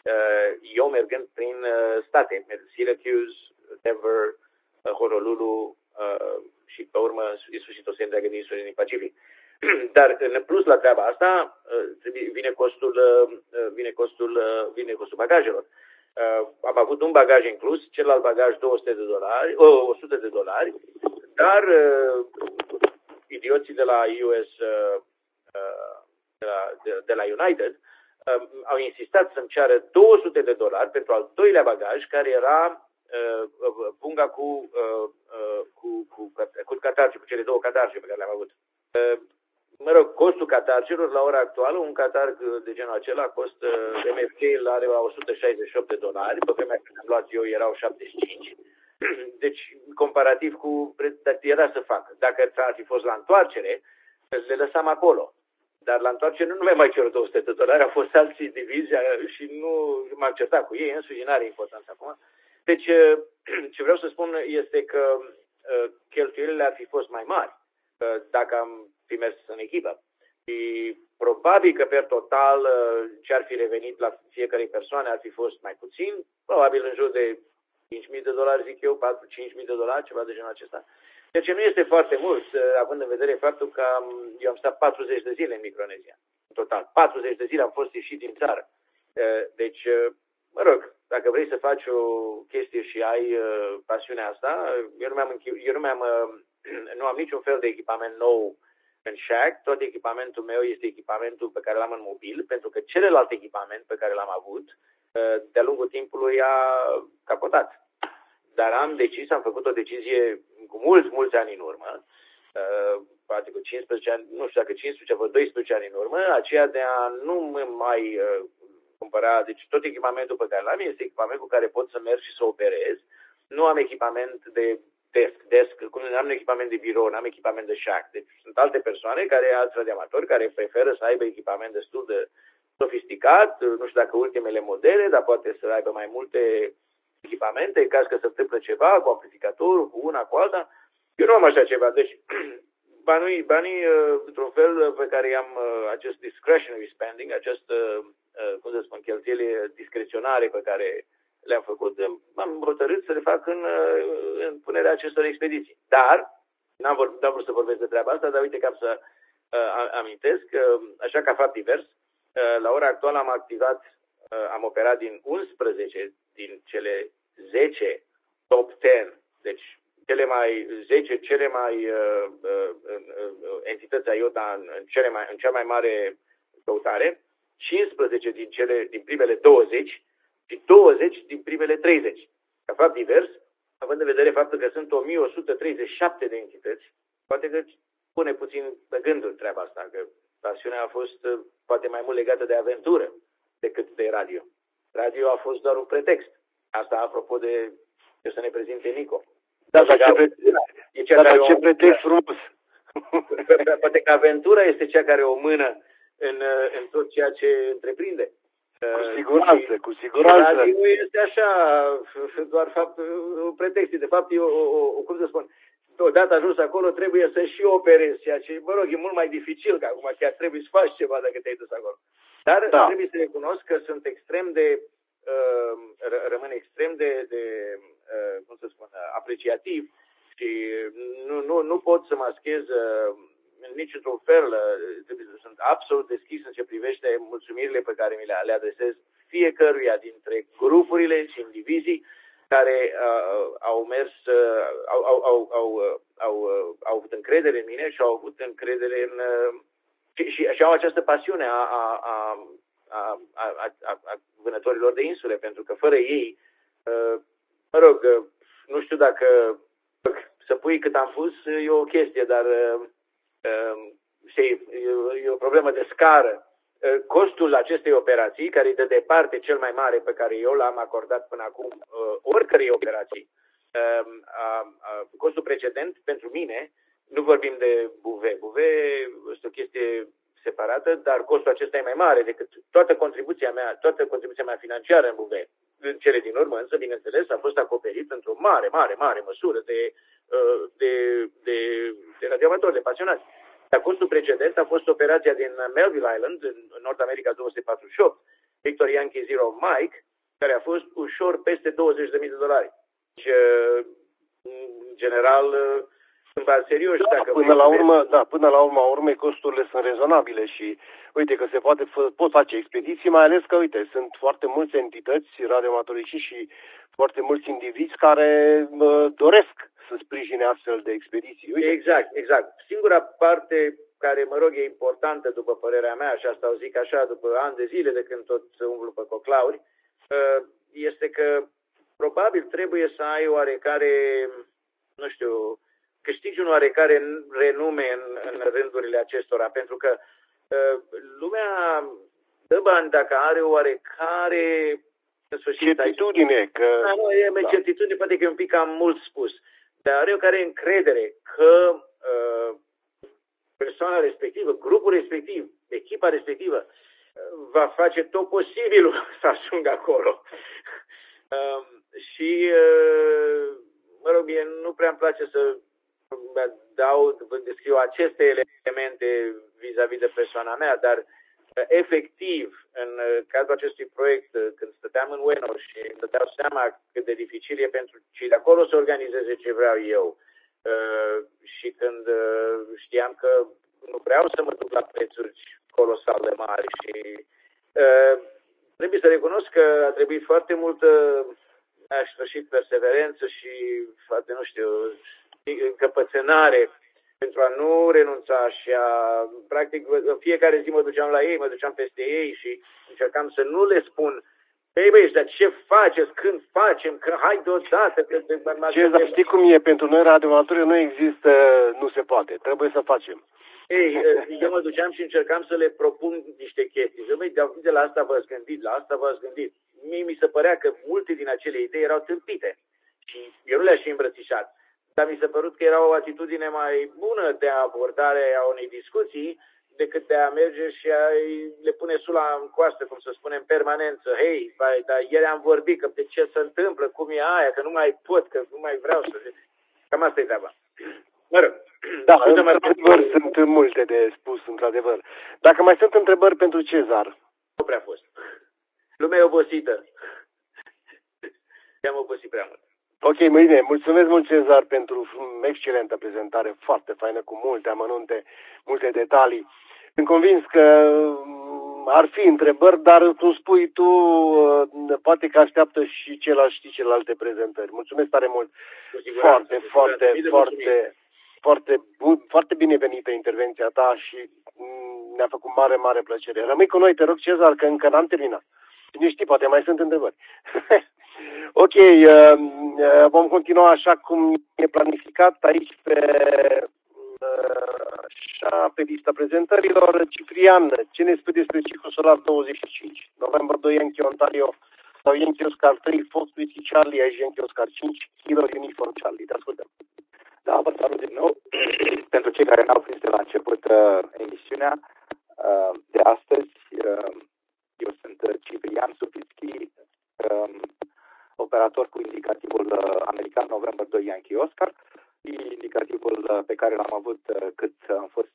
eu mergând prin state, Syracuse, Denver, Honolulu și pe urmă în sfârșit o serie întreagă din insule din Pacific. Dar în plus la treaba asta vine costul bagajelor. Am avut un bagaj inclus, celălalt bagaj $200, $100, dar idioții de la de la United au insistat să-mi ceară $200 pentru al doilea bagaj, care era punga cu catarge, cu cele două catarge pe care le-am avut. Mă rog, costul catargelor la ora actuală, un catarg de genul acela costă, MFK are $168, pe vremea când am luat eu erau 75. Deci, comparativ cu, dar era să fac. Dacă ar fi fost la întoarcere, le lăsam acolo. Dar la întoarcere nu mi-am mai cerut $200, au fost alții divizi și nu m-am certat cu ei, însuși n-are importanță acum. Deci, ce vreau să spun este că cheltuielile ar fi fost mai mari dacă am fi mers în echipă. Și probabil că per total ce ar fi revenit la fiecare persoană ar fi fost mai puțin, probabil în jur de $5.000, zic eu, $4-5.000, ceva de genul acesta. Deci nu este foarte mult, având în vedere faptul că eu am stat 40 de zile în Micronezia. În total, 40 de zile am fost ieșit din țară. Deci, mă rog, dacă vrei să faci o chestie și ai pasiunea asta, nu am niciun fel de echipament nou în shack, tot echipamentul meu este echipamentul pe care l-am în mobil, pentru că celălalt echipament pe care l-am avut, de-a lungul timpului a capotat. Dar am făcut o decizie cu mulți ani în urmă, poate cu 15 ani, nu știu dacă 15 sau 12 ani în urmă, aceea de a nu mai cumpăra, deci tot echipamentul pe care l-am este echipament cu care pot să merg și să operez. Nu am echipament de desk, cum nu am echipament de birou, nu am echipament de shack. Deci sunt alte persoane, alți radiamatori, care preferă să aibă echipament destul de sofisticat, nu știu dacă ultimele modele, dar poate să aibă mai multe echipamente, în caz că se întâmplă ceva cu amplificatorul, cu una, cu alta. Eu nu am așa ceva. Deci banii într-un fel pe care am acest discretionary spending, cum să spun, cheltuieli discreționare pe care le-am făcut, m-am hotărât să le fac în punerea acestor expediții. Dar, n-am vrut să vorbesc de treaba asta, dar uite că am să amintesc, așa ca fapt divers, la ora actuală am operat din 11 din cele 10 top 10, deci cele mai entități IOTA în cea mai mare căutare, 15 din primele 20 și 20 din primele 30. Ca fapt divers, având în vedere faptul că sunt 1137 de entități, poate că pune puțin pe gândul treaba asta, că pasiunea a fost poate mai mult legată de aventură decât de radio. Radio a fost doar un pretext. Asta apropo de ce să ne prezinte Nico. Da, dar ce pretext frumos. Poate că aventura este cea care o mână în tot ceea ce întreprinde. Cu siguranță. Radio este așa, doar un pretext. De fapt, cum să spun, odată ajuns acolo trebuie să și operezi, ceea ce, mă rog, e mult mai dificil, că acum chiar trebuie să faci ceva dacă te-ai dus acolo. Dar trebuie să recunosc că sunt rămân extrem de cum să spun, apreciativ și nu pot să maschez în niciun fel, sunt absolut deschis în ce privește mulțumirile pe care mi le adresez fiecăruia dintre grupurile și indivizii care au mers, au avut încredere în mine și au avut încredere în și au această pasiune a vânătorilor de insule, pentru că fără ei, mă rog, nu știu dacă să pui cât am pus e o chestie, dar e o problemă de scară. Costul acestei operații, care e de departe cel mai mare pe care eu l-am acordat până acum oricărei operații, costul precedent pentru mine, nu vorbim de buve. Buve este o chestie separată, dar costul acesta e mai mare decât toată contribuția mea financiară în buve. În cele din urmă, însă, bineînțeles, a fost acoperit într-o mare măsură de radioamatori, de pasionați. Dar costul precedent a fost operația din Melville Island, în Nord America 248, Victor Yankee Zero Mike, care a fost ușor peste $20.000. Deci, în general, sunt serioși. Până la urma urmei, costurile sunt rezonabile și uite că pot face expediții, mai ales că, uite, sunt foarte mulți entități radioamatorici și foarte mulți indivizi care doresc să sprijine astfel de expediții. Uite. Exact. Singura parte care, mă rog, e importantă, după părerea mea, și asta o zic așa, după ani de zile de când tot umblu pe coclauri, este că probabil trebuie să ai oarecare, nu știu, câștigi un oarecare renume în rândurile acestora, pentru că lumea dă bani dacă are oarecare, în sfârșit, certitudine. Certitudine, poate că e un pic cam mult spus, dar are oarecare încredere că persoana respectivă, grupul respectiv, echipa respectivă, va face tot posibilul să ajungă acolo. Și, mă rog, mie nu prea îmi place să descriu aceste elemente vis-a-vis de persoana mea, dar efectiv, în cadrul acestui proiect, când stăteam în Ueno și îmi dădeau seama cât de dificil e pentru cei de acolo să organizeze ce vreau eu, și când știam că nu vreau să mă duc la prețuri colosal de mari și trebuie să recunosc că a trebuit foarte multă perseverență și foarte, nu știu, încăpățânare pentru a nu renunța și practic, în fiecare zi mă duceam la ei, mă duceam peste ei și încercam să nu le spun: băi, dar ce faceți, când facem, că hai deodată. Cezar, știi cum e, pentru noi radioamatori nu există, nu se poate, trebuie să facem. Eu mă duceam și încercam să le propun niște chestii. Băi, de la asta v-ați gândit, la asta v-ați gândit. Mie mi se părea că multe din acele idei erau tâmpite și eu nu le-aș fi îmbrățișat. Dar mi s-a părut că era o atitudine mai bună de abordare a unei discuții decât de a merge și a le pune sula în coastă, cum să spunem, în permanență. Hei, dar ieri am vorbit, că de ce se întâmplă, cum e aia, că nu mai pot, că nu mai vreau să... Cam asta e treaba. Mă rog. Da, într-adevăr, sunt multe de spus, într-adevăr. Dacă mai sunt întrebări pentru Cezar? Nu prea fost. Lumea e obosită. I-am obosit prea mult. Ok, bine, mulțumesc mult, Cezar, pentru excelentă prezentare, foarte faină, cu multe amănunte, multe detalii. Sunt convins că ar fi întrebări, dar cum spui tu, poate că așteaptă și celelalte prezentări. Mulțumesc tare mult. Foarte binevenită intervenția ta și ne-a făcut mare plăcere. Rămâi cu noi, te rog, Cezar, că încă n-am terminat. Cine știe, poate mai sunt întrebări. Ok, vom continua așa cum e planificat aici pe lista prezentărilor. Ciprian, ce ne spui despre Ciclul Solar 25? November 2, Yankee Ontario, sau Yankee Oscar 3, Fox Whiskey Charlie, aici Yankee Oscar 5, Kilo Uniform Charlie. Te ascultăm. Da, vă salut din nou. Pentru cei care n-au prins de la început emisiunea de astăzi, eu sunt Ciprian Supitski, operator cu indicativul american November 2 Yankee Oscar, indicativul pe care l-am avut cât am fost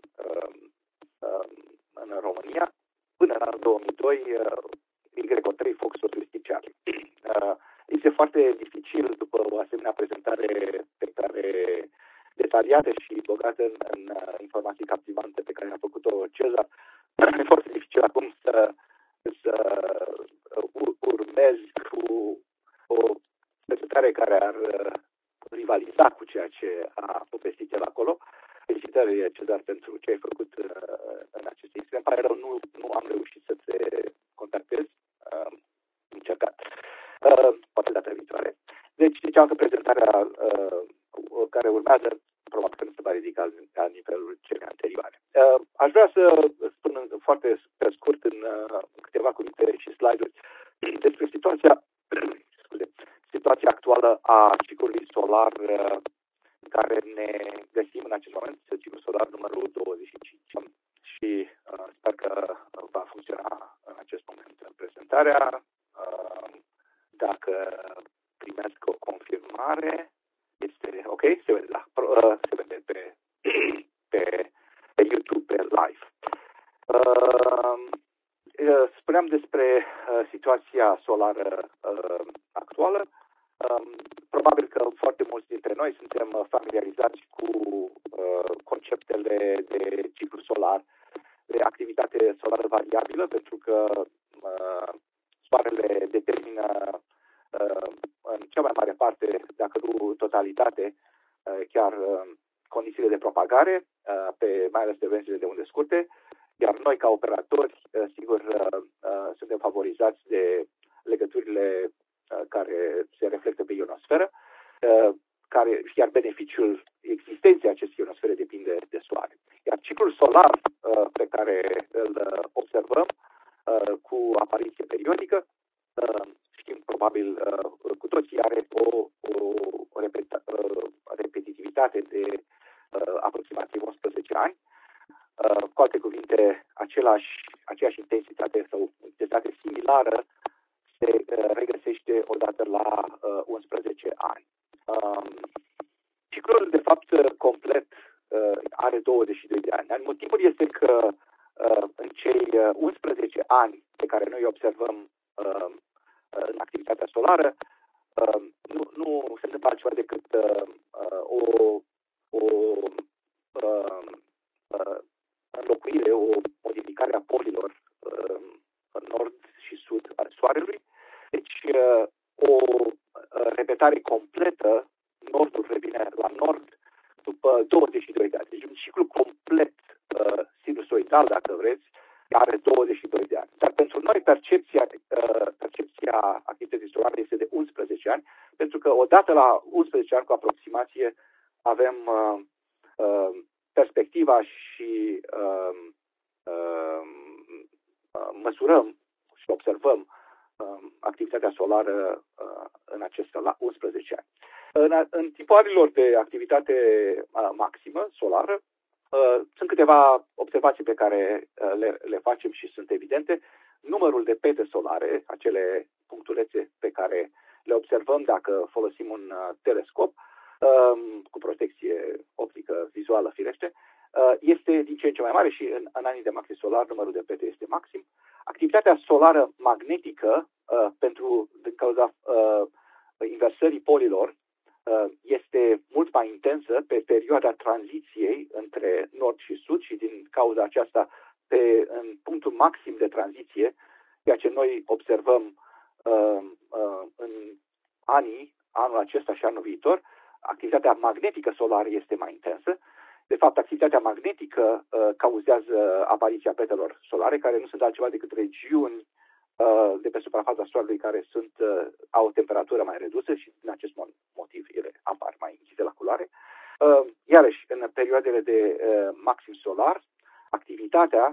în România, până în anul 2002, Y3 Fox Whiskey Charlie. Este foarte dificil, după o asemenea prezentare pe care detaliată și bogată în informații captivante pe care a făcut-o Cezar, e foarte dificil acum să urmez cu o prezentare care ar rivaliza cu ceea ce a povestit el acolo. Felicitări, Cezar, pentru ce ai făcut în acest extrem. Îmi pare rău, nu am reușit să te contactez. Încercat. Poate data viitoare. Deci, cealaltă prezentarea care urmează, probabil că nu se va ridica la nivelul celei anterioare. Aș vrea să spun foarte pe scurt în câteva cuvinte și slide-uri despre situația actuală a ciclului solar în care ne găsim în acest moment, ciclul solar numărul 25. Și sper că va funcționa în acest moment în prezentarea. Dacă primesc o confirmare, este ok, se vede, da, se vede pe YouTube, pe live. Spuneam vorbeam despre situația solară actuală. Probabil că foarte mulți dintre noi suntem familiarizați cu conceptele de ciclu solar, de activitate solară variabilă, pentru că soarele determină în cea mai mare parte, dacă nu totalitate, chiar condițiile de propagare, mai ales frecvențele de unde scurte, iar noi, ca operatori, sigur, suntem favorizați de legăturile care se reflectă pe ionosferă, iar beneficiul existenței acestei ionosfere depinde de soare. Iar ciclul solar pe care îl observăm cu apariție periodică, știm probabil cu toții, are o repetitivitate de aproximativ 11 ani. Cu alte cuvinte, aceeași intensitate sau intensitate similară se regăsește odată la 11 ani. Ciclul, de fapt, complet are 22 de ani. Motivul este că în cei 11 ani pe care noi observăm în activitatea solară, nu se întâmplă altceva decât o înlocuire, o modificare a polilor în nord și sud al Soarelui. Deci, o repetare completă, nordul revine la nord după 22 de ani. Deci un ciclu complet sinusoidal, dacă vreți, are 22 de ani. Dar pentru noi percepția activității solare este de 11 ani, pentru că odată la 11 ani cu aproximație avem perspectiva și măsurăm și observăm activitatea solară în acesta la 11 ani. În tipurilor de activitate maximă solară sunt câteva observații pe care le facem și sunt evidente. Numărul de pete solare, acele punctulețe pe care le observăm dacă folosim un telescop cu protecție optică vizuală, firește, este din ce în ce mai mare și în anii de maxim solar numărul de pete este maxim. Activitatea solară magnetică, din cauza inversării polilor, este mult mai intensă pe perioada tranziției între nord și sud și din cauza aceasta în punctul maxim de tranziție, ceea ce noi observăm în anul acesta și anul viitor, activitatea magnetică solară este mai intensă. De fapt, activitatea magnetică cauzează apariția petelor solare, care nu sunt altceva decât regiuni de pe suprafața Soarelui care au o temperatură mai redusă și din acest motiv ele apar mai închise la culoare. Iarăși, în perioadele de maxim solar, activitatea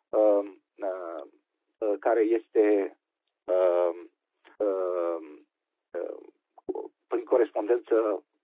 care este prin corespondență